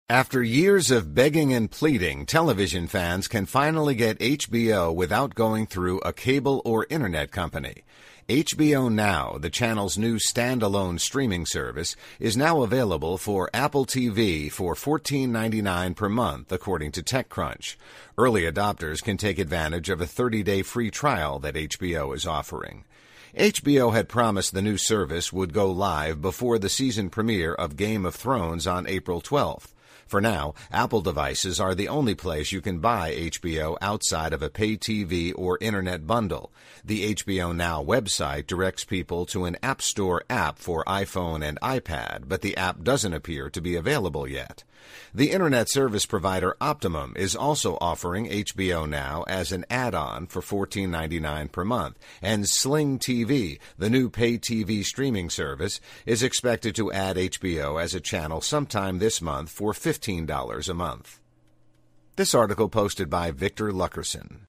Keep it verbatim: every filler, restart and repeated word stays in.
After years of begging and pleading, television fans can finally get H B O without going through a cable or internet company. H B O Now, the channel's new standalone streaming service, is now available for Apple T V for fourteen ninety-nine per month, according to TechCrunch. Early adopters can take advantage of a thirty-day free trial that H B O is offering. H B O had promised the new service would go live before the season premiere of Game of Thrones on April twelfth. For now, Apple devices are the only place you can buy H B O outside of a pay T V or internet bundle. The H B O Now website directs people to an App Store app for iPhone and iPad, but the app doesn't appear to be available yet. The internet service provider Optimum is also offering H B O Now as an add-on for fourteen ninety-nine per month, and Sling T V, the new pay T V streaming service, is expected to add H B O as a channel sometime this month for fifteen dollars a month. This article posted by Victor Luckerson.